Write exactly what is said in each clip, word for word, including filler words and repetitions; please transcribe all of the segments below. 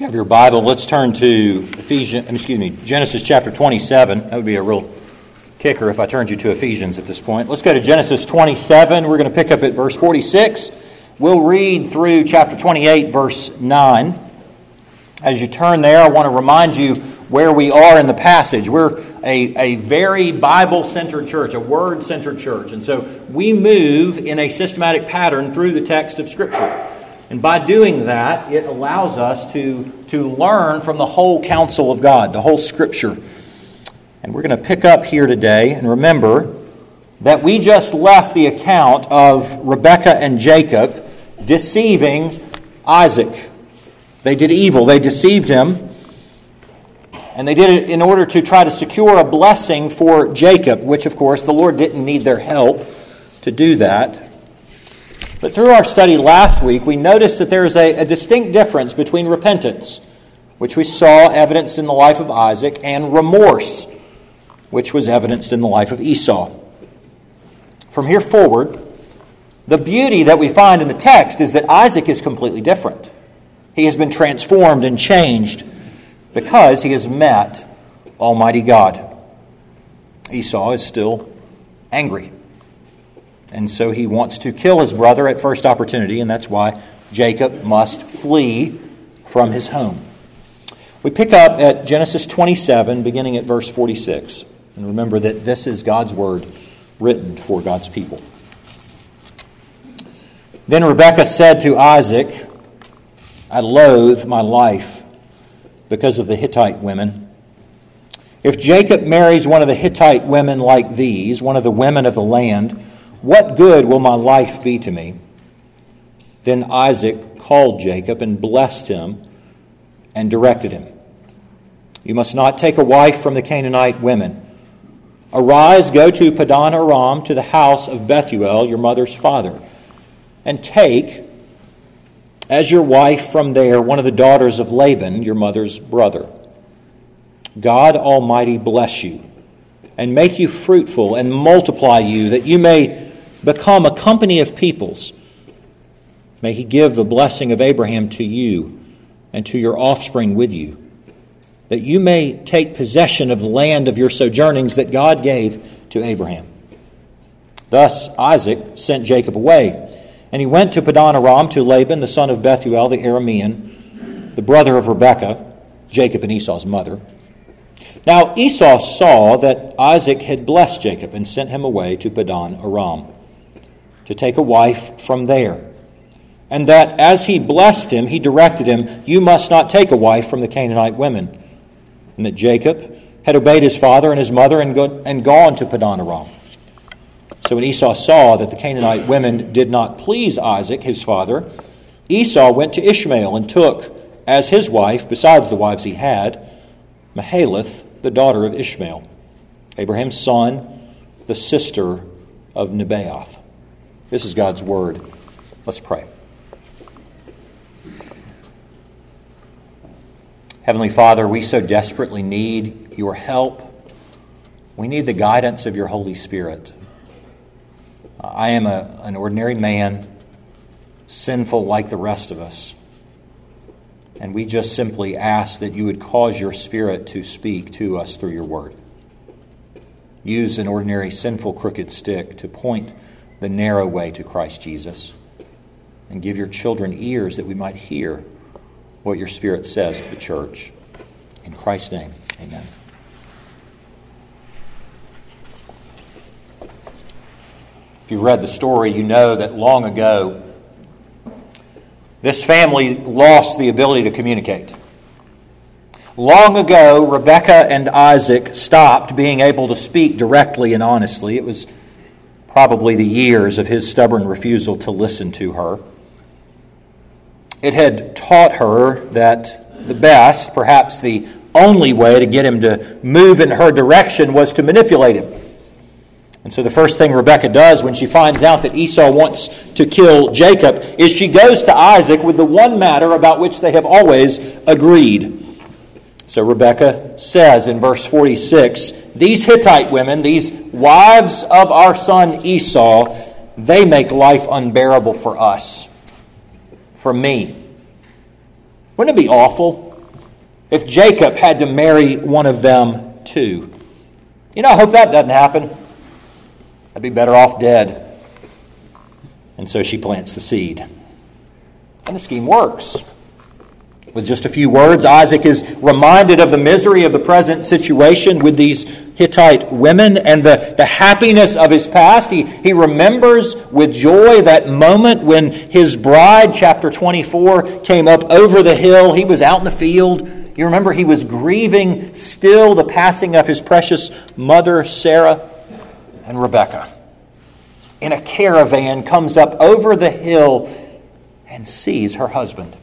you have your Bible, let's turn to Ephesians, excuse me, Genesis chapter twenty-seven. That would be a real kicker if I turned you to Ephesians at this point. Let's go to Genesis twenty-seven. We're going to pick up at verse forty-six. We'll read through chapter twenty-eight, verse nine. As you turn there, I want to remind you where we are in the passage. We're a, a very Bible-centered church, a Word-centered church. And so we move in a systematic pattern through the text of Scripture. And by doing that, it allows us to, to learn from the whole counsel of God, the whole Scripture. And we're going to pick up here today, and remember that we just left the account of Rebekah and Jacob deceiving Isaac. They did evil. They deceived him. And they did it in order to try to secure a blessing for Jacob, which, of course, the Lord didn't need their help to do that. But through our study last week, we noticed that there is a, a distinct difference between repentance, which we saw evidenced in the life of Isaac, and remorse, which was evidenced in the life of Esau. From here forward, the beauty that we find in the text is that Isaac is completely different. He has been transformed and changed because he has met Almighty God. Esau is still angry. And so he wants to kill his brother at first opportunity, and that's why Jacob must flee from his home. We pick up at Genesis twenty-seven, beginning at verse forty-six. And remember that this is God's word written for God's people. Then Rebekah said to Isaac, I loathe my life because of the Hittite women. If Jacob marries one of the Hittite women like these, one of the women of the land, what good will my life be to me? Then Isaac called Jacob and blessed him and directed him. You must not take a wife from the Canaanite women. Arise, go to Padan Aram, to the house of Bethuel, your mother's father, and take as your wife from there one of the daughters of Laban, your mother's brother. God Almighty bless you, and make you fruitful, and multiply you, that you may become a company of peoples. May He give the blessing of Abraham to you, and to your offspring with you, that you may take possession of the land of your sojournings that God gave to Abraham. Thus Isaac sent Jacob away, and he went to Padan Aram to Laban, the son of Bethuel, the Aramean, the brother of Rebekah, Jacob and Esau's mother. Now Esau saw that Isaac had blessed Jacob and sent him away to Padan Aram to take a wife from there. And that as he blessed him, he directed him, you must not take a wife from the Canaanite women. And that Jacob had obeyed his father and his mother and, go, and gone to Padan Aram. So when Esau saw that the Canaanite women did not please Isaac, his father, Esau went to Ishmael and took as his wife, besides the wives he had, Mahalath, the daughter of Ishmael, Abraham's son, the sister of Nebaioth. This is God's word. Let's pray. Heavenly Father, we so desperately need your help. We need the guidance of your Holy Spirit. I am a, an ordinary man, sinful like the rest of us. And we just simply ask that you would cause your Spirit to speak to us through your word. Use an ordinary sinful crooked stick to point the narrow way to Christ Jesus. And give your children ears that we might hear what your Spirit says to the church. In Christ's name, amen. If you've read the story, you know that long ago, this family lost the ability to communicate. Long ago, Rebekah and Isaac stopped being able to speak directly and honestly. It was probably the years of his stubborn refusal to listen to her. It had taught her that the best, perhaps the only way to get him to move in her direction was to manipulate him. And so the first thing Rebekah does when she finds out that Esau wants to kill Jacob is she goes to Isaac with the one matter about which they have always agreed. So Rebekah says in verse forty-six, these Hittite women, these wives of our son Esau, they make life unbearable for us, for me. Wouldn't it be awful if Jacob had to marry one of them too. You know, I hope that doesn't happen. I'd be better off dead. And so she plants the seed. And the scheme works. With just a few words, Isaac is reminded of the misery of the present situation with these Hittite women and the, the happiness of his past. He, he remembers with joy that moment when his bride, chapter twenty-four, came up over the hill. He was out in the field. You remember he was grieving still the passing of his precious mother, Sarah, and Rebekah. In a caravan comes up over the hill and sees her husband.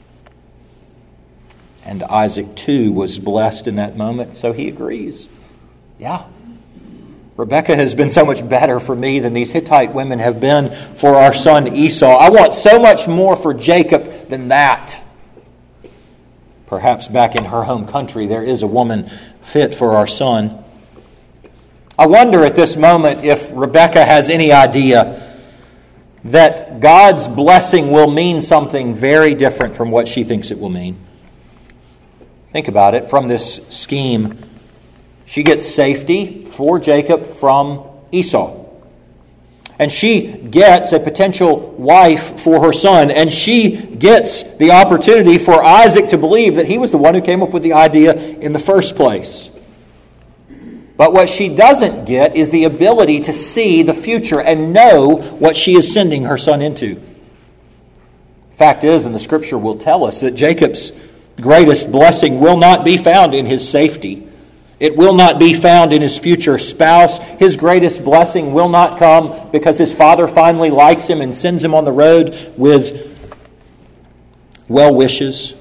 And Isaac, too, was blessed in that moment, so he agrees. Yeah, Rebekah has been so much better for me than these Hittite women have been for our son Esau. I want so much more for Jacob than that. Perhaps back in her home country there is a woman fit for our son. I wonder at this moment if Rebekah has any idea that God's blessing will mean something very different from what she thinks it will mean. Think about it. From this scheme, she gets safety for Jacob from Esau. And she gets a potential wife for her son. And she gets the opportunity for Isaac to believe that he was the one who came up with the idea in the first place. But what she doesn't get is the ability to see the future and know what she is sending her son into. Fact is, and the Scripture will tell us, that Jacob's greatest blessing will not be found in his safety. It will not be found in his future spouse. His greatest blessing will not come because his father finally likes him and sends him on the road with well wishes.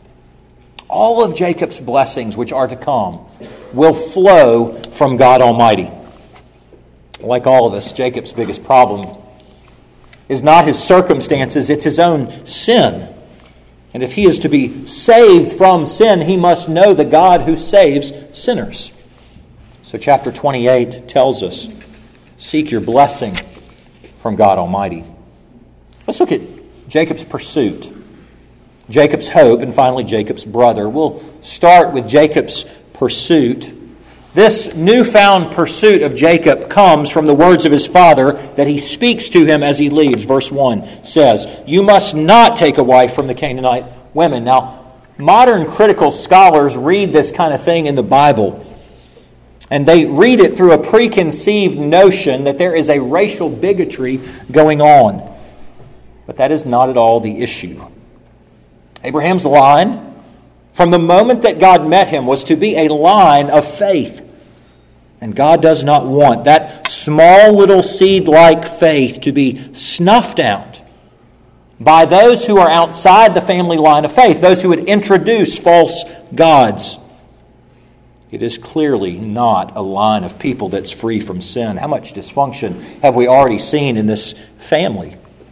All of Jacob's blessings which are to come will flow from God Almighty. Like all of us, Jacob's biggest problem is not his circumstances, it's his own sin. And if he is to be saved from sin, he must know the God who saves sinners. So chapter twenty-eight tells us, seek your blessing from God Almighty. Let's look at Jacob's pursuit, Jacob's hope, and finally Jacob's brother. We'll start with Jacob's pursuit. This newfound pursuit of Jacob comes from the words of his father that he speaks to him as he leaves. Verse one says, "You must not take a wife from the Canaanite women." Now, modern critical scholars read this kind of thing in the Bible, and they read it through a preconceived notion that there is a racial bigotry going on. But that is not at all the issue. Abraham's line, from the moment that God met him, was to be a line of faith. And God does not want that small little seed-like faith to be snuffed out by those who are outside the family line of faith, those who would introduce false gods. It is clearly not a line of people that's free from sin. How much dysfunction have we already seen in this family?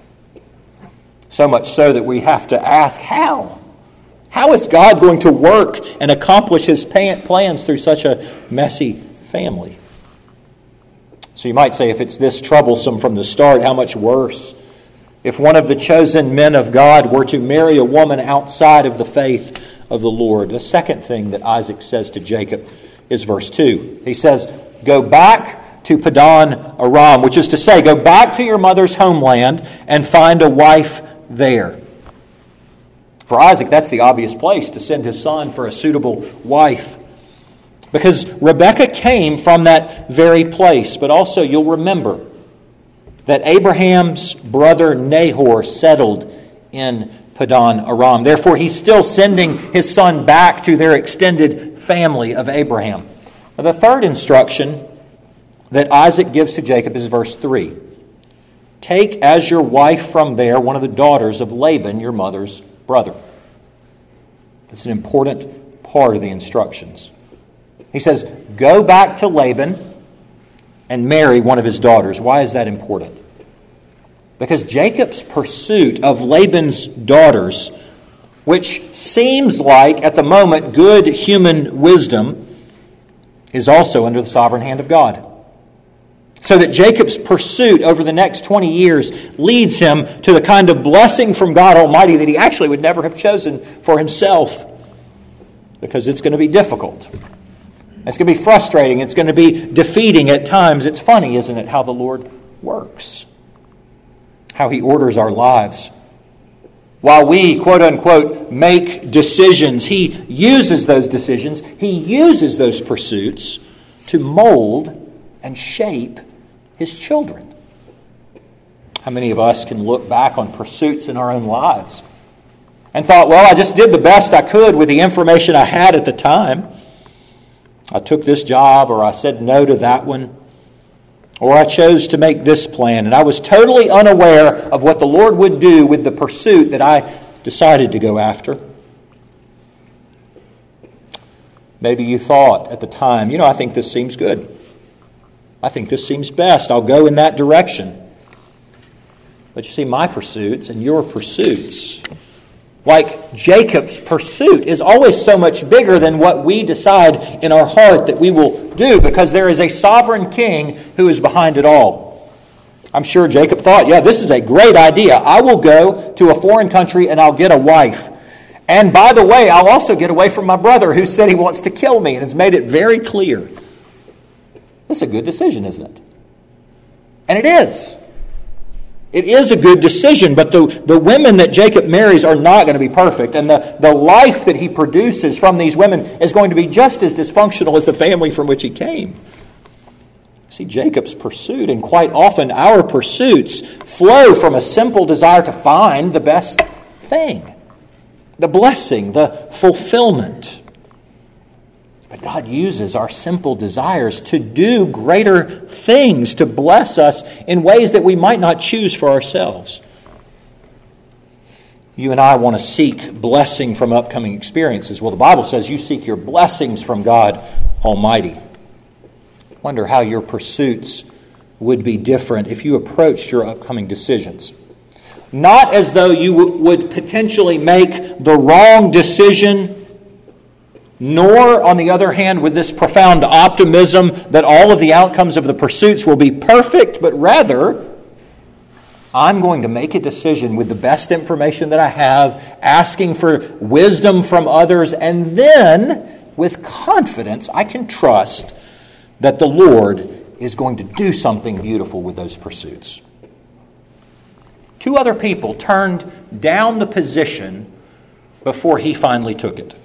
So much so that we have to ask, how? How is God going to work and accomplish His plans through such a messy family? So you might say, if it's this troublesome from the start, how much worse if one of the chosen men of God were to marry a woman outside of the faith of the Lord? The second thing that Isaac says to Jacob is verse two. He says, "Go back to Padan Aram," which is to say, go back to your mother's homeland and find a wife there. For Isaac, that's the obvious place to send his son for a suitable wife. Because Rebekah came from that very place. But also you'll remember that Abraham's brother Nahor settled in Padan Aram. Therefore, he's still sending his son back to their extended family of Abraham. Now, the third instruction that Isaac gives to Jacob is verse three. "Take as your wife from there one of the daughters of Laban, your mother's brother." That's an important part of the instructions. He says, go back to Laban and marry one of his daughters. Why is that important? Because Jacob's pursuit of Laban's daughters, which seems like at the moment good human wisdom, is also under the sovereign hand of God. So that Jacob's pursuit over the next twenty years leads him to the kind of blessing from God Almighty that he actually would never have chosen for himself. because it's going to be difficult. It's going to be frustrating. It's going to be defeating at times. It's funny, isn't it, how the Lord works, how He orders our lives. While we, quote unquote, make decisions, He uses those decisions, He uses those pursuits to mold and shape His children. How many of us can look back on pursuits in our own lives and thought, well, I just did the best I could with the information I had at the time. I took this job, or I said no to that one, or I chose to make this plan, and I was totally unaware of what the Lord would do with the pursuit that I decided to go after. Maybe you thought at the time, you know, I think this seems good. I think this seems best. I'll go in that direction. But you see, my pursuits and your pursuits, like Jacob's pursuit, is always so much bigger than what we decide in our heart that we will do, because there is a sovereign king who is behind it all. I'm sure Jacob thought, yeah, this is a great idea. I will go to a foreign country and I'll get a wife. And by the way, I'll also get away from my brother who said he wants to kill me and has made it very clear. That's a good decision, isn't it? And it is. It is a good decision, but the, the women that Jacob marries are not going to be perfect. And the, the life that he produces from these women is going to be just as dysfunctional as the family from which he came. See, Jacob's pursuit, and quite often our pursuits, flow from a simple desire to find the best thing, the blessing, the fulfillment. But God uses our simple desires to do greater things, to bless us in ways that we might not choose for ourselves. You and I want to seek blessing from upcoming experiences. Well, the Bible says you seek your blessings from God Almighty. Wonder how your pursuits would be different if you approached your upcoming decisions. Not as though you w- would potentially make the wrong decision, nor, on the other hand, with this profound optimism that all of the outcomes of the pursuits will be perfect, but rather, I'm going to make a decision with the best information that I have, asking for wisdom from others, and then, with confidence, I can trust that the Lord is going to do something beautiful with those pursuits. Two other people turned down the position before he finally took it.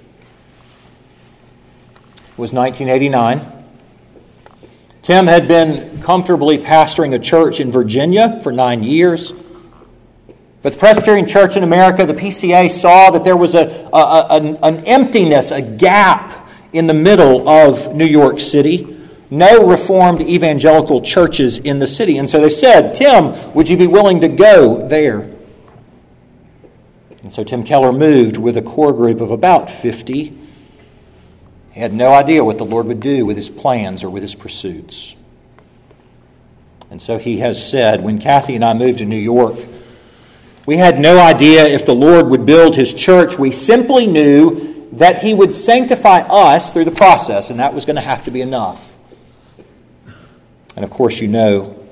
It was nineteen eighty-nine. Tim had been comfortably pastoring a church in Virginia for nine years. But the Presbyterian Church in America, the P C A, saw that there was a, a, a an, an emptiness, a gap in the middle of New York City. No Reformed evangelical churches in the city. And so they said, Tim, would you be willing to go there? And so Tim Keller moved with a core group of about fifty. He had no idea what the Lord would do with his plans or with his pursuits. And so he has said, when Kathy and I moved to New York, we had no idea if the Lord would build His church. We simply knew that He would sanctify us through the process, and that was going to have to be enough. And of course you know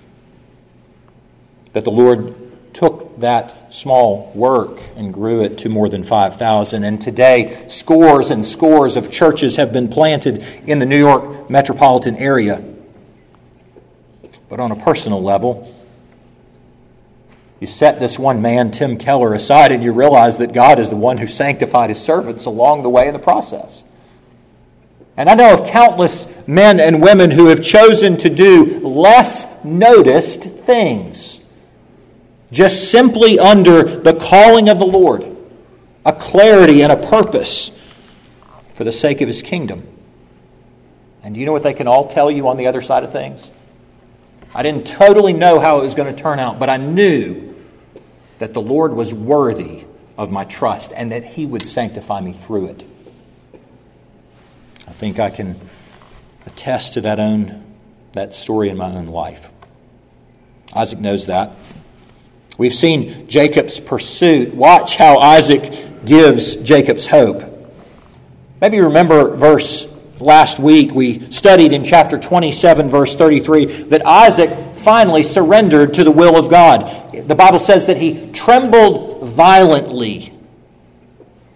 that the Lord took that small work and grew it to more than five thousand. And today, scores and scores of churches have been planted in the New York metropolitan area. But on a personal level, you set this one man, Tim Keller, aside and you realize that God is the one who sanctified His servants along the way in the process. And I know of countless men and women who have chosen to do less noticed things, just simply under the calling of the Lord, a clarity and a purpose for the sake of His kingdom. And do you know what they can all tell you on the other side of things? I didn't totally know how it was going to turn out, but I knew that the Lord was worthy of my trust and that He would sanctify me through it. I think I can attest to that own that story in my own life. Isaac knows that. We've seen Jacob's pursuit. Watch how Isaac gives Jacob's hope. Maybe you remember verse last week we studied in chapter twenty-seven, verse thirty-three, that Isaac finally surrendered to the will of God. The Bible says that he trembled violently. And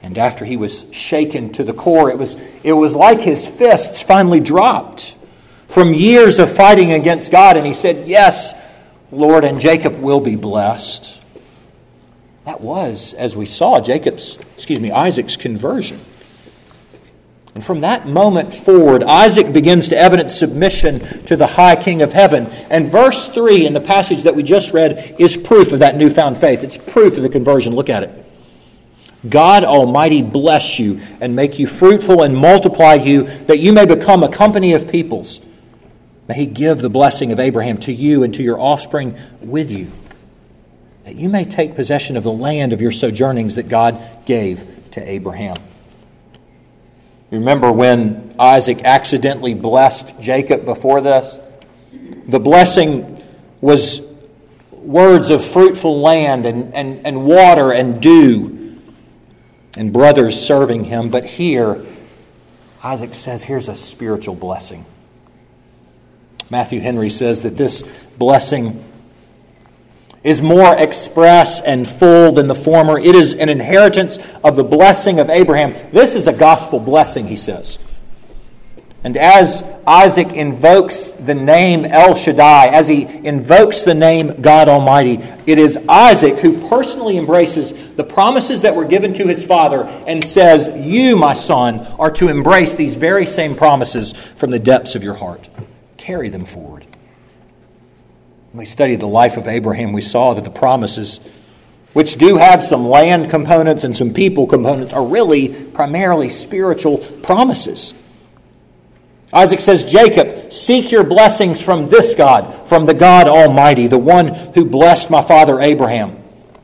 And after he was shaken to the core, it was, it was like his fists finally dropped from years of fighting against God. And he said, yes, Lord, and Jacob will be blessed. That was, as we saw, Jacob's, excuse me, Isaac's conversion. And from that moment forward, Isaac begins to evidence submission to the high King of heaven. And verse three in the passage that we just read is proof of that newfound faith. It's proof of the conversion. Look at it. God Almighty bless you and make you fruitful and multiply you, that you may become a company of peoples. May He give the blessing of Abraham to you and to your offspring with you, that you may take possession of the land of your sojournings that God gave to Abraham. Remember when Isaac accidentally blessed Jacob before this? The blessing was words of fruitful land and, and, and water and dew and brothers serving him. But here, Isaac says, here's a spiritual blessing. Matthew Henry says that this blessing is more express and full than the former. It is an inheritance of the blessing of Abraham. This is a gospel blessing, he says. And as Isaac invokes the name El Shaddai, as he invokes the name God Almighty, it is Isaac who personally embraces the promises that were given to his father and says, you, my son, are to embrace these very same promises from the depths of your heart. Carry them forward. When we studied the life of Abraham, we saw that the promises, which do have some land components and some people components, are really primarily spiritual promises. Isaac says, Jacob, seek your blessings from this God, from the God Almighty, the one who blessed my father Abraham.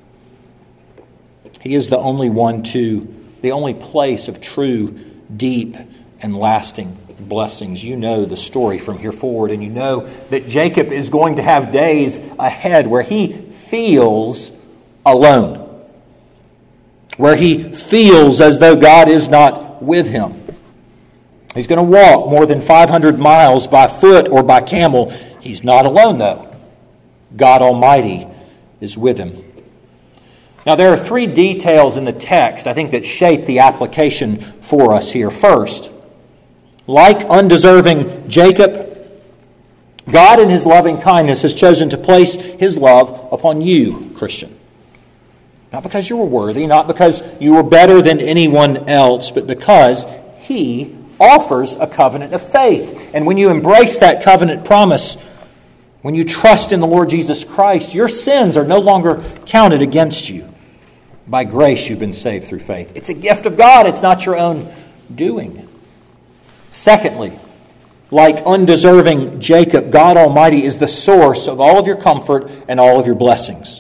He is the only one to, the only place of true, deep, and lasting blessings. You know the story from here forward, and you know that Jacob is going to have days ahead where he feels alone, where he feels as though God is not with him. He's going to walk more than five hundred miles by foot or by camel. He's not alone, though. God Almighty is with him. Now, there are three details in the text, I think, that shape the application for us here. First, like undeserving Jacob, God in His loving kindness has chosen to place His love upon you, Christian. Not because you were worthy, not because you were better than anyone else, but because He offers a covenant of faith. And when you embrace that covenant promise, when you trust in the Lord Jesus Christ, your sins are no longer counted against you. By grace you've been saved through faith. It's a gift of God. It's not your own doing. Secondly, like undeserving Jacob, God Almighty is the source of all of your comfort and all of your blessings.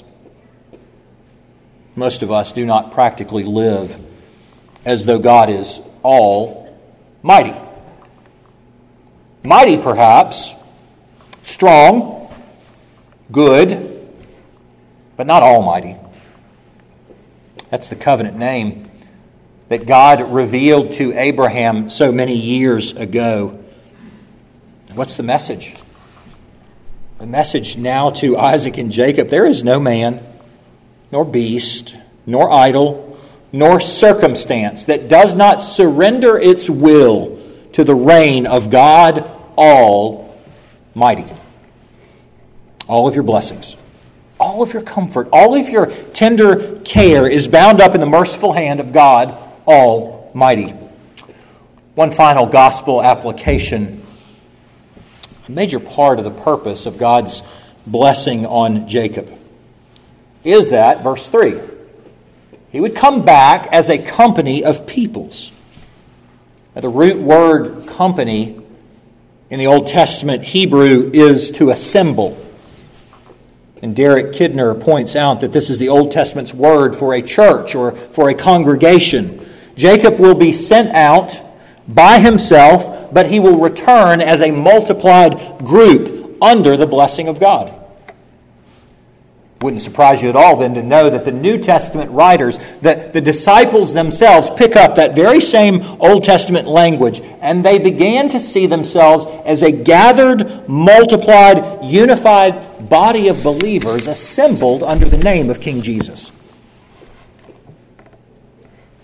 Most of us do not practically live as though God is almighty. Mighty, perhaps, strong, good, but not almighty. That's the covenant name that God revealed to Abraham so many years ago. What's the message? The message now to Isaac and Jacob: there is no man, nor beast, nor idol, nor circumstance that does not surrender its will to the reign of God Almighty. All of your blessings, all of your comfort, all of your tender care is bound up in the merciful hand of God Almighty. One final gospel application. A major part of the purpose of God's blessing on Jacob is that, verse three, he would come back as a company of peoples. Now, the root word company in the Old Testament Hebrew is to assemble. And Derek Kidner points out that this is the Old Testament's word for a church or for a congregation. Jacob will be sent out by himself, but he will return as a multiplied group under the blessing of God. Wouldn't surprise you at all then to know that the New Testament writers, that the disciples themselves pick up that very same Old Testament language, and they began to see themselves as a gathered, multiplied, unified body of believers assembled under the name of King Jesus.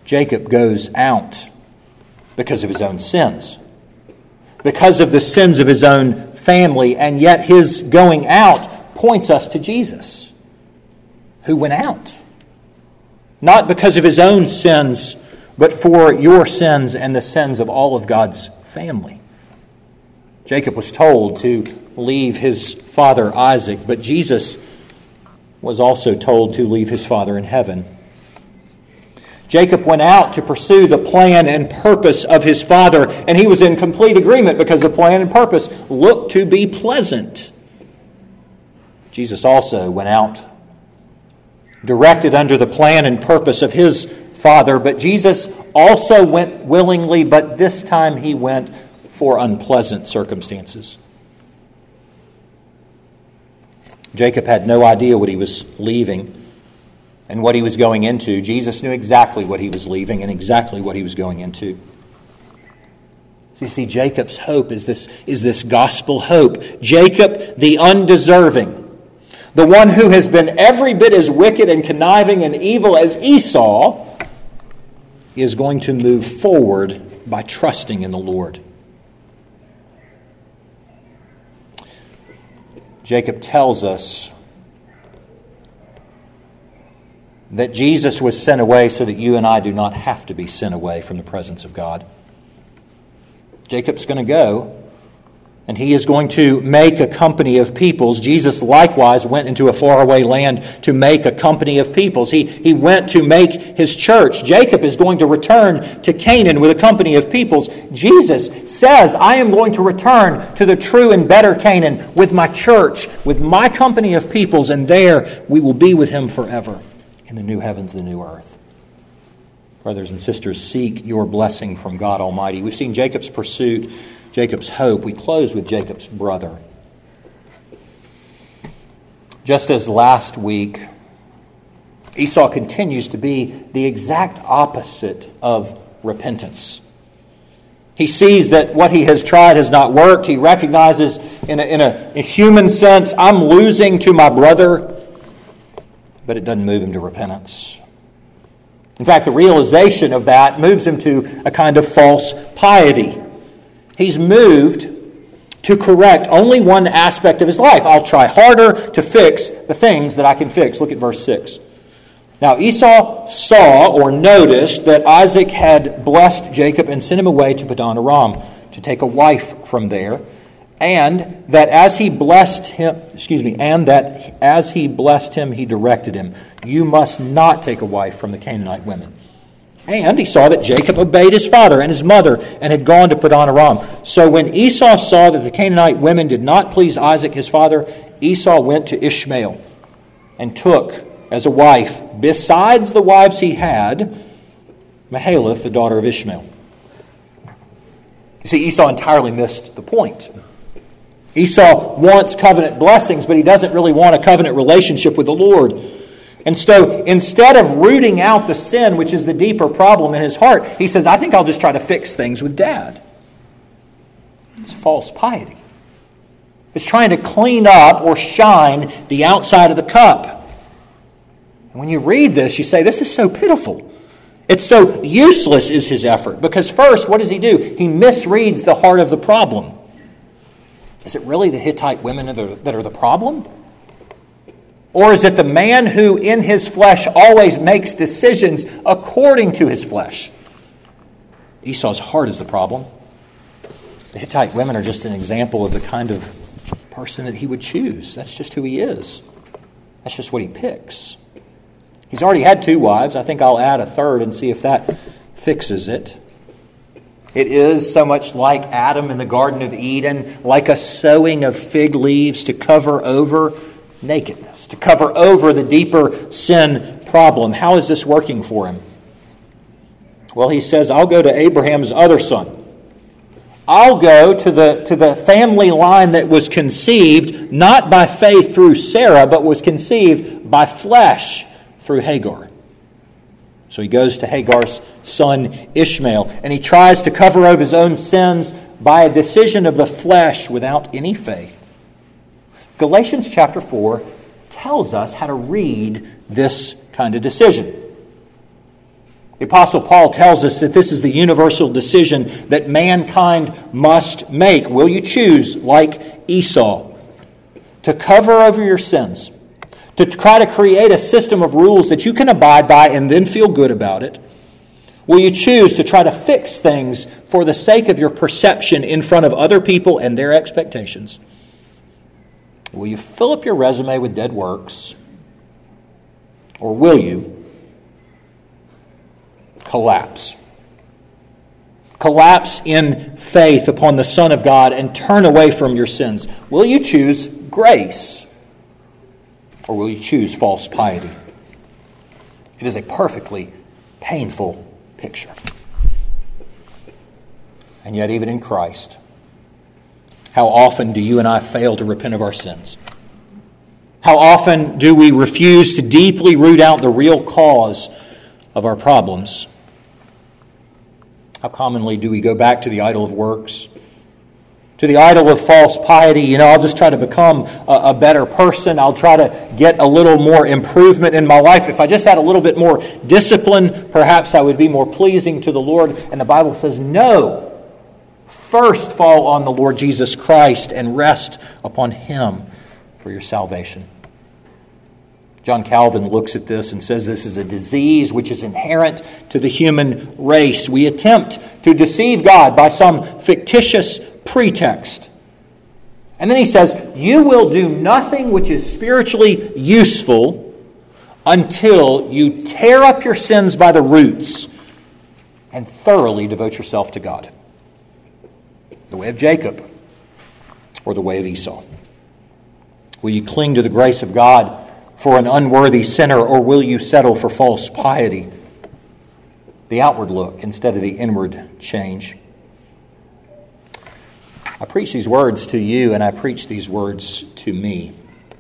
Jacob goes out because of his own sins, because of the sins of his own family, and yet his going out points us to Jesus, who went out. Not because of his own sins, but for your sins and the sins of all of God's family. Jacob was told to leave his father Isaac, but Jesus was also told to leave his father in heaven. Jacob went out to pursue the plan and purpose of his father, and he was in complete agreement because the plan and purpose looked to be pleasant. Jesus also went out, directed under the plan and purpose of his Father, but Jesus also went willingly, but this time he went for unpleasant circumstances. Jacob had no idea what he was leaving and what he was going into. Jesus knew exactly what he was leaving and exactly what he was going into. So you see, Jacob's hope is this, is this gospel hope. Jacob, the undeserving, the one who has been every bit as wicked and conniving and evil as Esau, is going to move forward by trusting in the Lord. Jacob tells us that Jesus was sent away so that you and I do not have to be sent away from the presence of God. Jacob's going to go, and he is going to make a company of peoples. Jesus likewise went into a faraway land to make a company of peoples. He, he went to make his church. Jacob is going to return to Canaan with a company of peoples. Jesus says, I am going to return to the true and better Canaan with my church, with my company of peoples, and there we will be with him forever in the new heavens and the new earth. Brothers and sisters, seek your blessing from God Almighty. We've seen Jacob's pursuit, Jacob's hope. We close with Jacob's brother. Just as last week, Esau continues to be the exact opposite of repentance. He sees that what he has tried has not worked. He recognizes in a, in a, a human sense, I'm losing to my brother, but it doesn't move him to repentance. In fact, the realization of that moves him to a kind of false piety. He's moved to correct only one aspect of his life. I'll try harder to fix the things that I can fix. Look at verse six. Now Esau saw or noticed that Isaac had blessed Jacob and sent him away to Padan Aram to take a wife from there, and that as he blessed him, excuse me, and that as he blessed him, he directed him, you must not take a wife from the Canaanite women. And he saw that Jacob obeyed his father and his mother and had gone to Padan Aram. So when Esau saw that the Canaanite women did not please Isaac his father, Esau went to Ishmael and took as a wife, besides the wives he had, Mahalath, the daughter of Ishmael. You see, Esau entirely missed the point. Esau wants covenant blessings, but he doesn't really want a covenant relationship with the Lord. And so instead of rooting out the sin, which is the deeper problem in his heart, he says, I think I'll just try to fix things with Dad. It's false piety. It's trying to clean up or shine the outside of the cup. And when you read this, you say, this is so pitiful. It's so useless is his effort. Because first, what does he do? He misreads the heart of the problem. Is it really the Hittite women that are, that are the problem? Or is it the man who in his flesh always makes decisions according to his flesh? Esau's heart is the problem. The Hittite women are just an example of the kind of person that he would choose. That's just who he is. That's just what he picks. He's already had two wives. I think I'll add a third and see if that fixes it. It is so much like Adam in the Garden of Eden, like a sewing of fig leaves to cover over nakedness, to cover over the deeper sin problem. How is this working for him? Well, he says, I'll go to Abraham's other son. I'll go to the, to the family line that was conceived not by faith through Sarah, but was conceived by flesh through Hagar. So he goes to Hagar's son Ishmael, and he tries to cover over his own sins by a decision of the flesh without any faith. Galatians chapter four tells us how to read this kind of decision. The Apostle Paul tells us that this is the universal decision that mankind must make. Will you choose, like Esau, to cover over your sins, to try to create a system of rules that you can abide by and then feel good about it? Will you choose to try to fix things for the sake of your perception in front of other people and their expectations? Will you fill up your resume with dead works? Or will you collapse? Collapse in faith upon the Son of God and turn away from your sins. Will you choose grace? Or will you choose false piety? It is a perfectly painful picture. And yet, even in Christ, how often do you and I fail to repent of our sins? How often do we refuse to deeply root out the real cause of our problems? How commonly do we go back to the idol of works, to the idol of false piety? You know, I'll just try to become a, a better person. I'll try to get a little more improvement in my life. If I just had a little bit more discipline, perhaps I would be more pleasing to the Lord. And the Bible says, no. First fall on the Lord Jesus Christ and rest upon Him for your salvation. John Calvin looks at this and says this is a disease which is inherent to the human race. We attempt to deceive God by some fictitious pretext. And then he says, you will do nothing which is spiritually useful until you tear up your sins by the roots and thoroughly devote yourself to God. The way of Jacob or the way of Esau. Will you cling to the grace of God for an unworthy sinner, or will you settle for false piety? The outward look instead of the inward change. I preach these words to you, and I preach these words to me.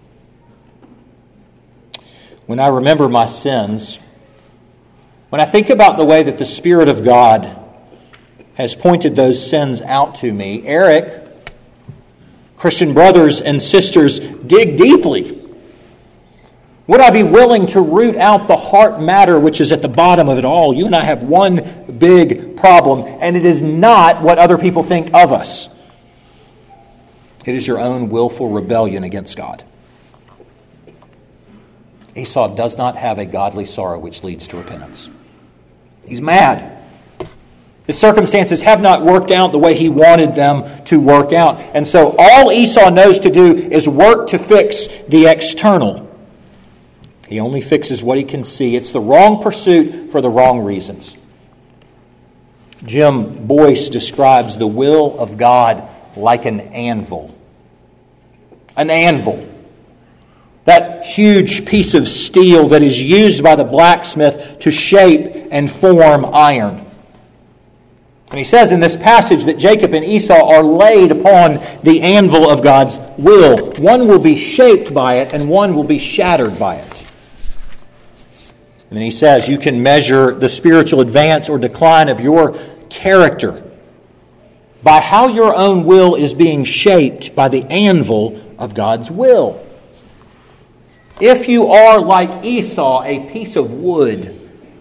When I remember my sins, when I think about the way that the Spirit of God has pointed those sins out to me, Eric, Christian brothers and sisters, dig deeply. Would I be willing to root out the heart matter which is at the bottom of it all? You and I have one big problem, and it is not what other people think of us. It is your own willful rebellion against God. Esau does not have a godly sorrow which leads to repentance. He's mad. His circumstances have not worked out the way he wanted them to work out. And so all Esau knows to do is work to fix the external. He only fixes what he can see. It's the wrong pursuit for the wrong reasons. Jim Boyce describes the will of God like an anvil. An anvil. That huge piece of steel that is used by the blacksmith to shape and form iron. And he says in this passage that Jacob and Esau are laid upon the anvil of God's will. One will be shaped by it and one will be shattered by it. And then he says you can measure the spiritual advance or decline of your character by how your own will is being shaped by the anvil of God's will. If you are like Esau, a piece of wood,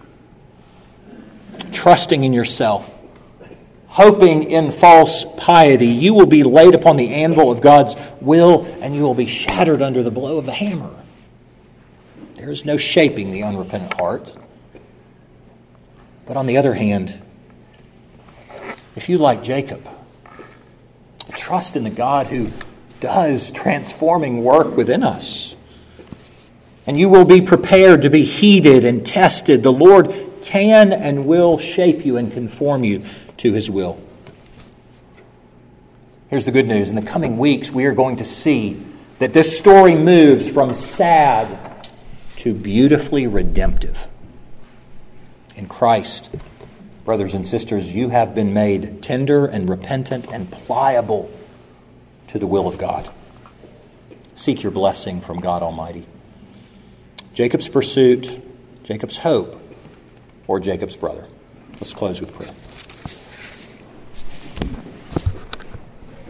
trusting in yourself, hoping in false piety, you will be laid upon the anvil of God's will and you will be shattered under the blow of the hammer. There is no shaping the unrepentant heart. But on the other hand, if you, like Jacob, trust in the God who does transforming work within us, and you will be prepared to be heated and tested, the Lord can and will shape you and conform you to His will. Here's the good news. In the coming weeks, we are going to see that this story moves from sad to beautifully redemptive. In Christ, brothers and sisters, you have been made tender and repentant and pliable to the will of God. Seek your blessing from God Almighty. Jacob's pursuit, Jacob's hope, or Jacob's brother. Let's close with prayer.